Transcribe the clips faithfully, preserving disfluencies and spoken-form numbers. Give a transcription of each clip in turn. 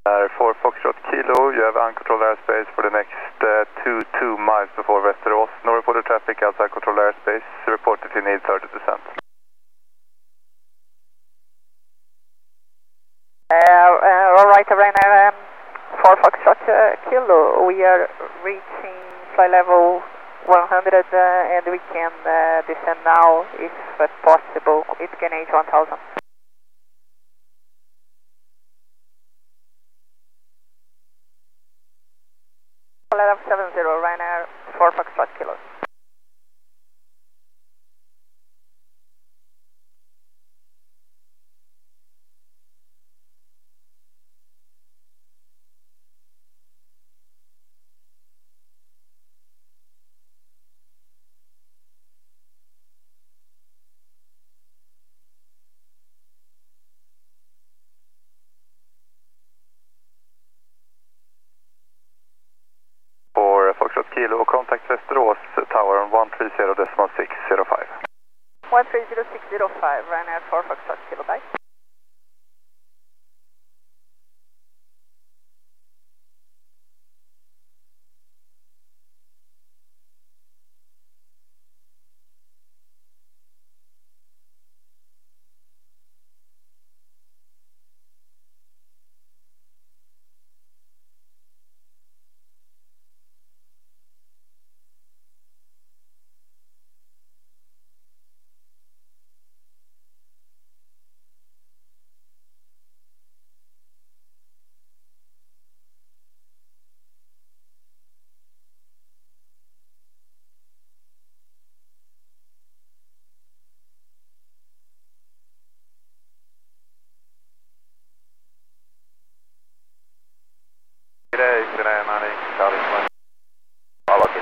Uh, for Foxtrot Kilo, you have uncontrolled airspace for the next uh, two, two miles before Västerås. No reported traffic outside controlled airspace. Reported you need thirty percent. Uh, uh, all right, Ryanair, um, for Foxtrot uh, Kilo, we are reaching flight level one hundred uh, and we can uh, descend now if uh, possible. It can age one thousand. Level seven zero, Ryanair, for Foxtrot Kilo. For Foxtrot Kilo, contact Västerås Tower on one three zero decimal six zero five. one three zero six zero five, Ryanair for Foxtrot Kilo, bye. Today, today, Manny, Charlie Swan. All okay.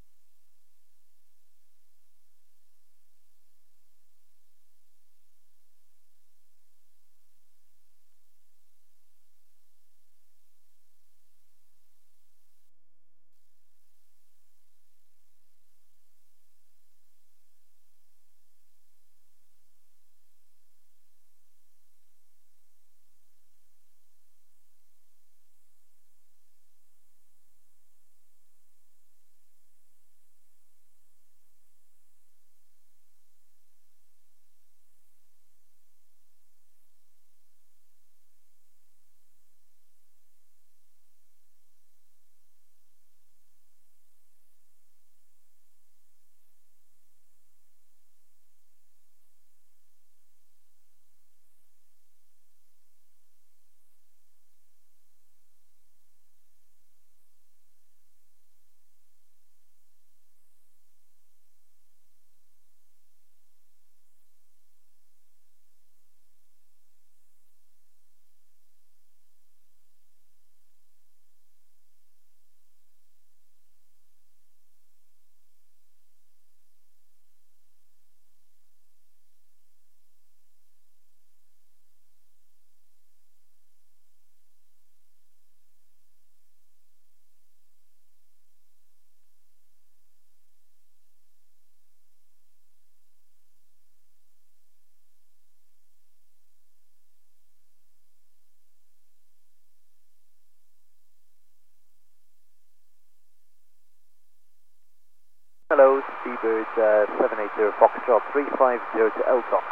Hello, Seabird uh, seven eight zero Foxtrot three five zero to L T O.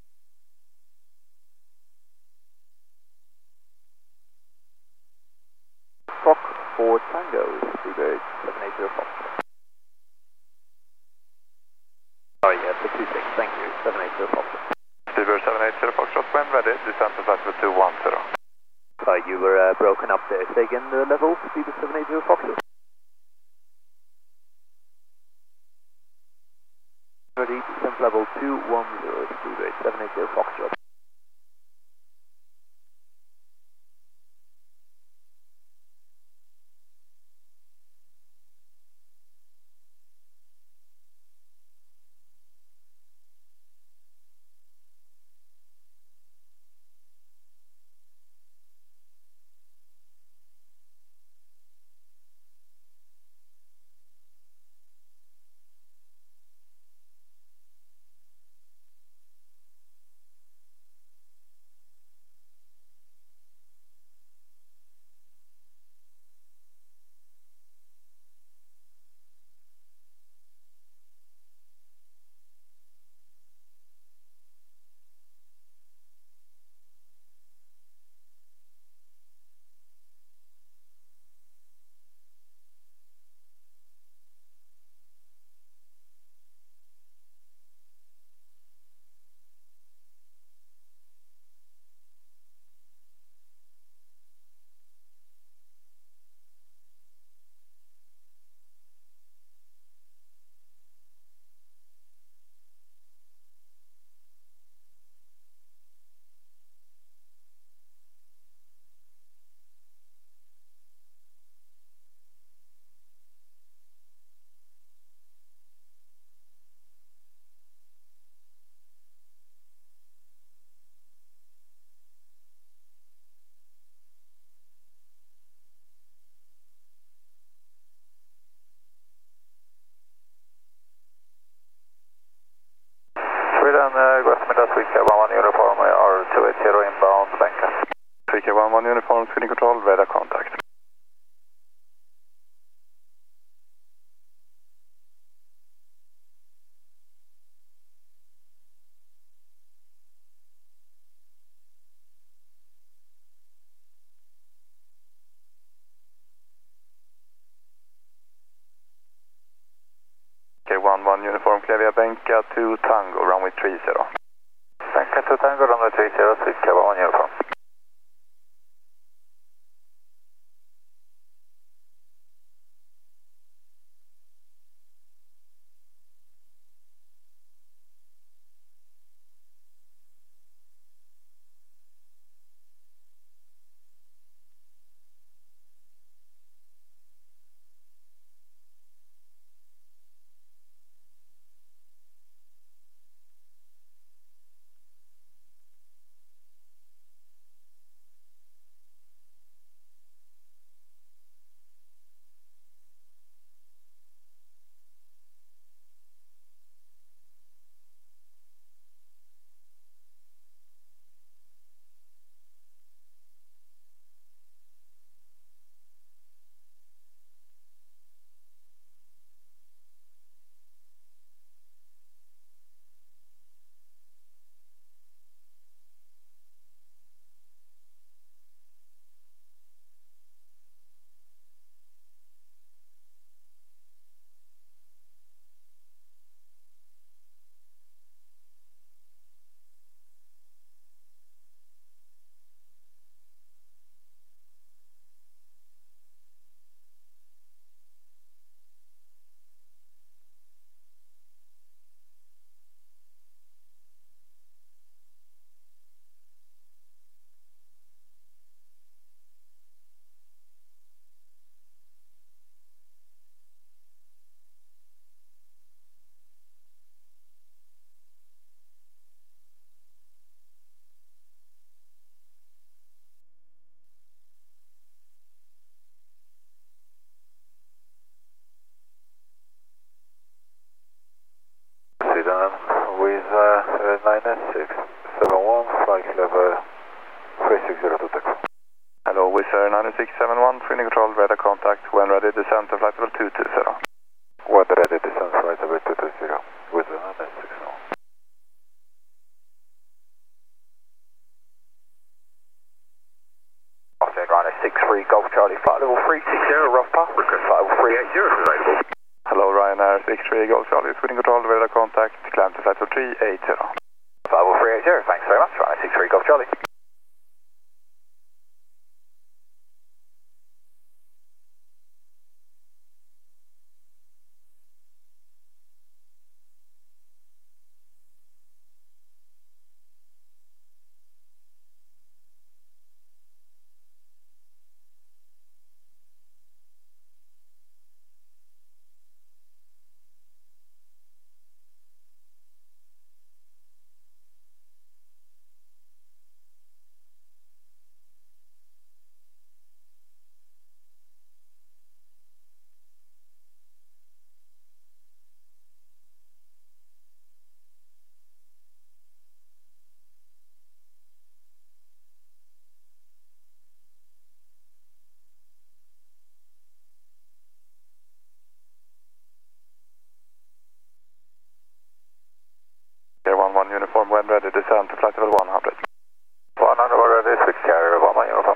Fox four Tango, Seabird seven eight zero Foxtrot. Sorry, yeah, for two six, thank you, seven eight zero Foxtrot. Seabird seven eight zero Foxtrot, when ready, descend to flight level two one zero. Sorry, you were uh, broken up there. Say again the level, Seabird seven eight zero Foxtrot. Ready, descent level two one zero, Seabird seven eight zero Foxtrot. Uniform, R two eighty inbound, Banka. three K one one Uniform, screening control, radar contact. K one one Uniform, clear via Banka to Tango, runway three zero. Banka to Tango, runway three zero, six K one one Uniform. Sweden with uh, nine S six seven one, flight level three six zero to Taco. Hello, Wizz Air nine six seven one, screening control, radar contact, when ready, descend to flight level two two zero. When ready, descend flight level two two zero with the nine S six one. Offset runway six three Golf Charlie, flight level three six zero, rough path, request flight level three eight zero is available. Hello, Ryanair six three Golf Charlie, screening control, radar contact, climb to flight level three eight zero. Flight level three eight zero, thanks very much, runway six three Golf Charlie. Air one one Uniform, when ready, descend to flight level one hundred. one hundred already, switch carrier, one one Uniform.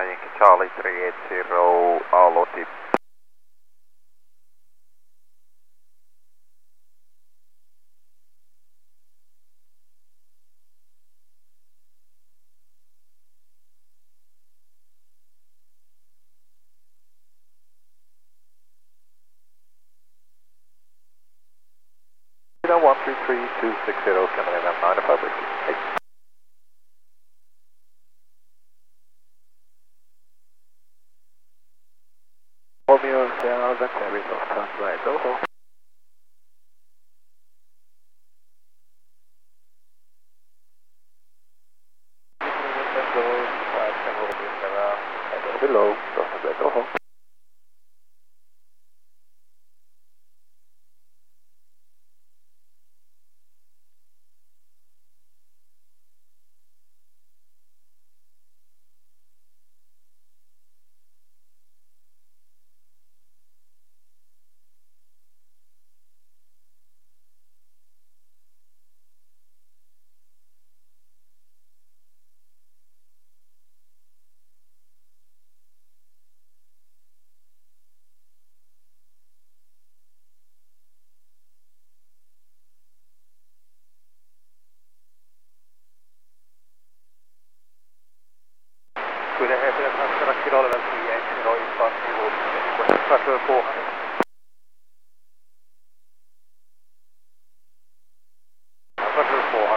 Yankee Charlie three eight zero, all tip. one three three two six zero, coming in at nine five Whiskey. Hey. Romeo down, that's every off top right, Doho. Below, Doho, Doho. Kyllä he vielä kaksella kilolla välttämättä jäi noin kaksi sivuun. Kasvoi puohan. Kasvoi puohan.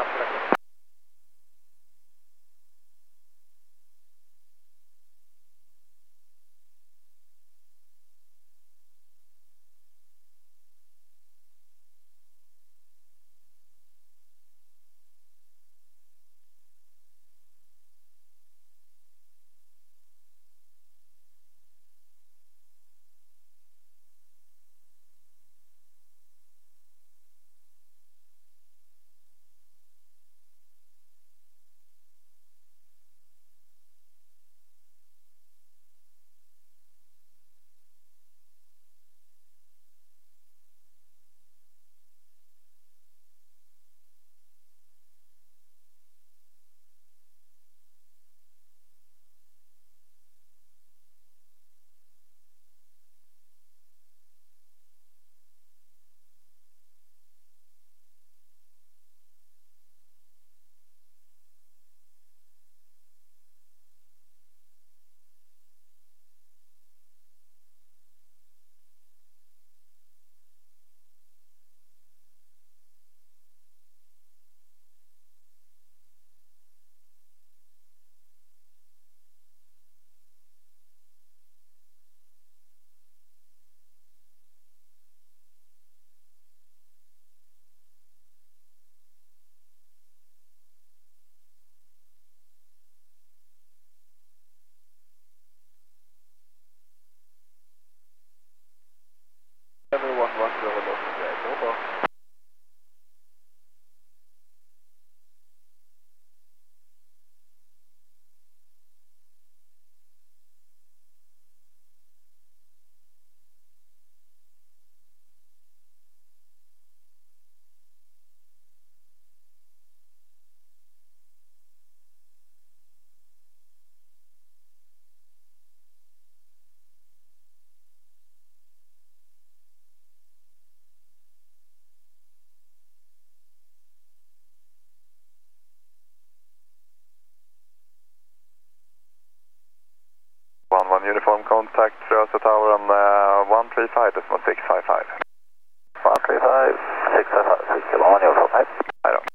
Everyone wants to overlook today, Doho. one one uniform contact, Rösa Tower on uh, one three five decimal six five five. one three five six five five, six kilo on uniform, hey. Hej då.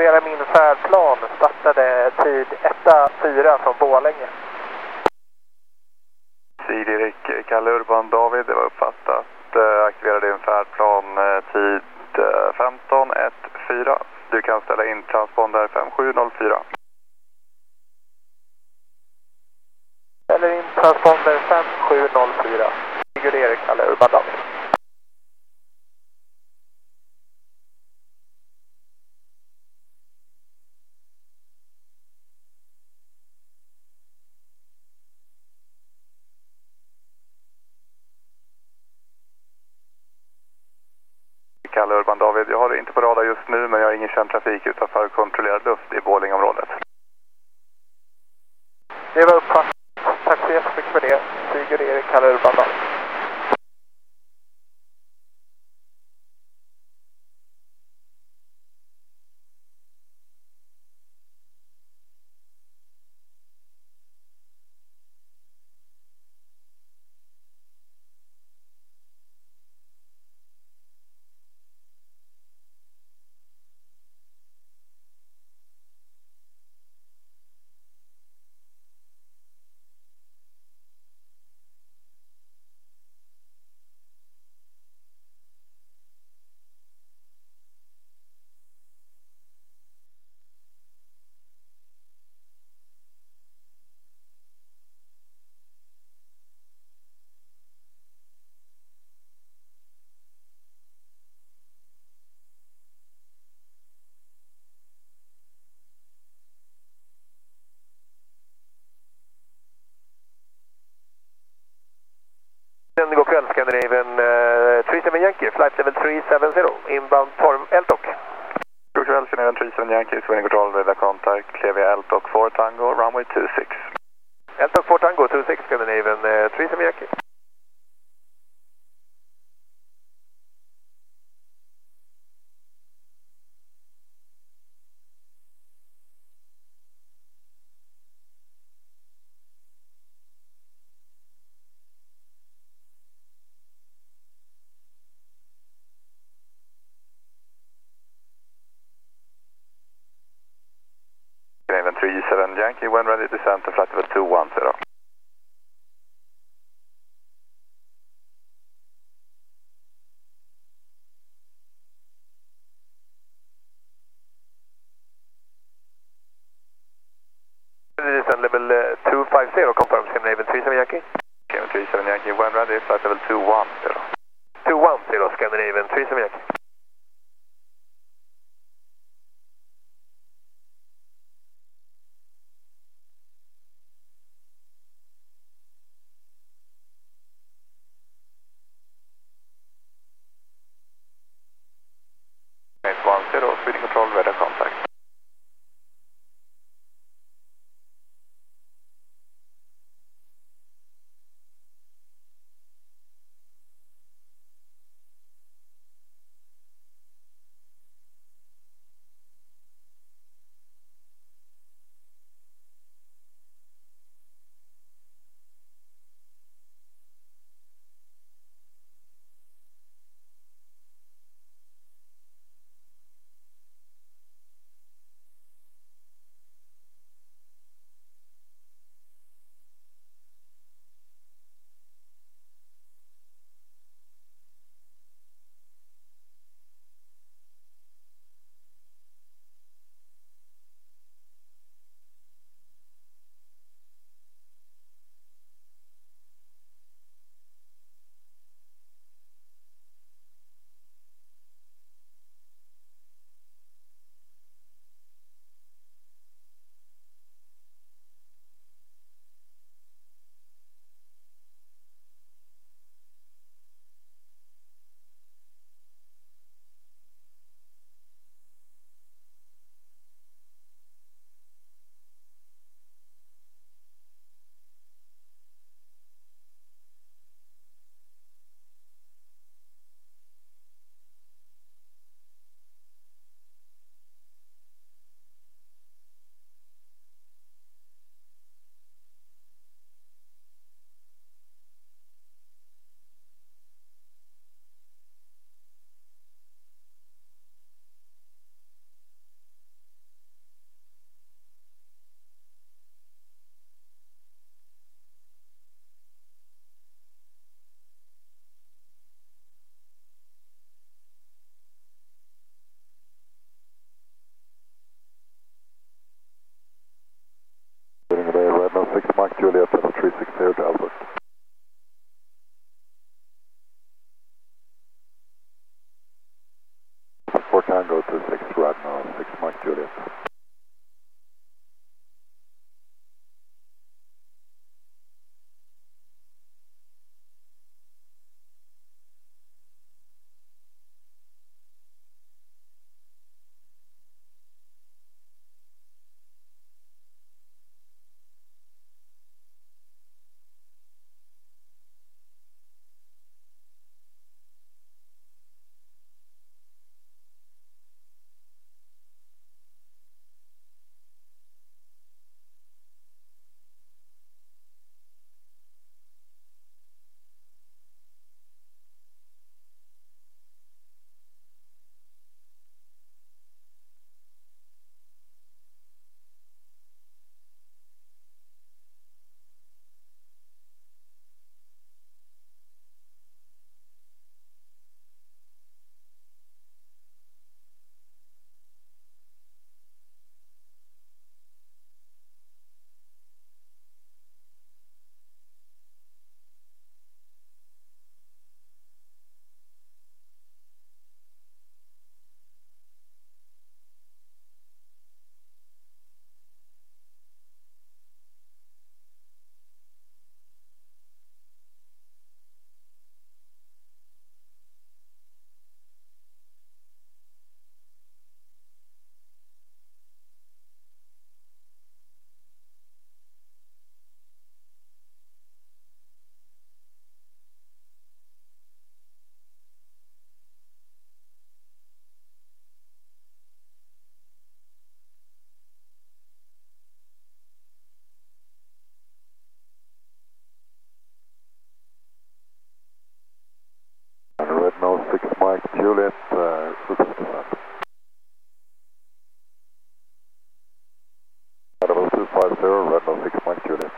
aktivera min färdplan. Startade tid ett fyra från Borlänge. Sid Erik, Kalle Urban David, det var uppfattat. Uh, aktivera din färdplan, uh, tid uh, femton ett fyra. Du kan ställa in transponder fem sju noll fyra. Ställer in transponder fem sju noll fyra. Sigurd Erik, Kalle Urban David. Kalle Urban David, jag har det inte på radar just nu, men jag har ingen känd trafik utanför kontrollerad luft i Borlängeområdet. Det var uppfattat. Tack så jättemycket för det. Sigurd Erik, Kalle Urban David. God kväll, Scandinavian uh, tre sju Yankee, flight level tre sju zero, inbound Torm, Eltok. God kväll, Scandinavian tre sju Yankee, Swing Control, radar contact, K V Eltok four Tango, runway two six. Eltok four Tango, two six, Scandinavian uh, tre sju Yankee. Scandinavian three seven Yankee, when ready, descent to flight level two one zero. Descent level uh, two five zero, confirm Scandinavian three seven Yankee. Scandinavian three seven Yankee, when ready, flight level two one zero. two one zero, Scandinavian three seven Yankee. one zero, Swing Control, radar contact. Tango to six right now, six Mike Juliet. Red nose six Mike Juliet, uh, surface descent. Level two five zero, red nose six Mike Juliet.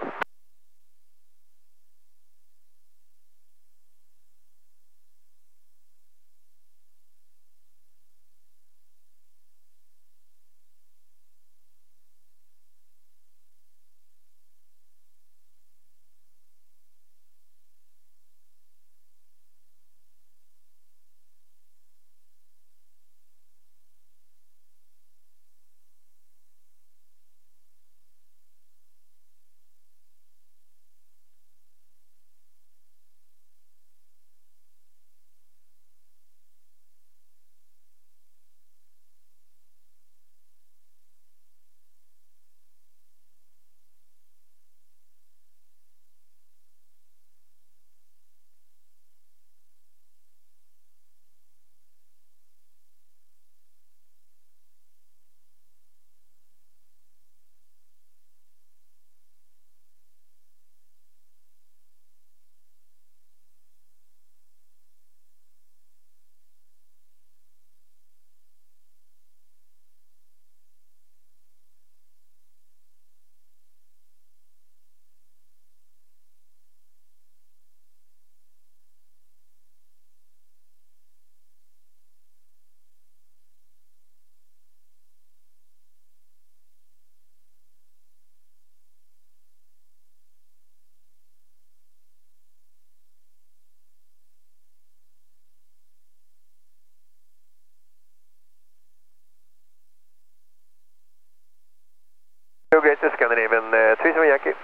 Great Scandinavian, uh, three seven Yankee.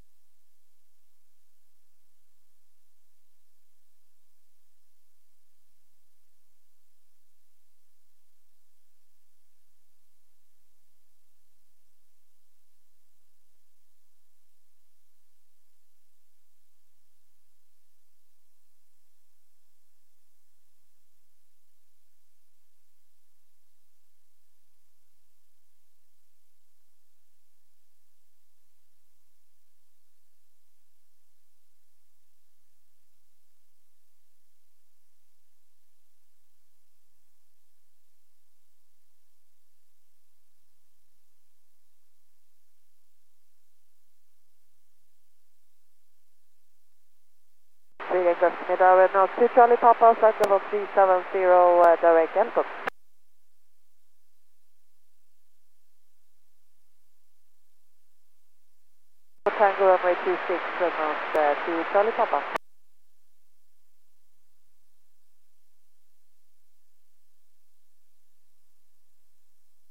Middag, Red Nose two Charlie Papa, flight level three seven zero, uh, direct input. Tango runway two six, Red Nose uh, two Charlie Papa.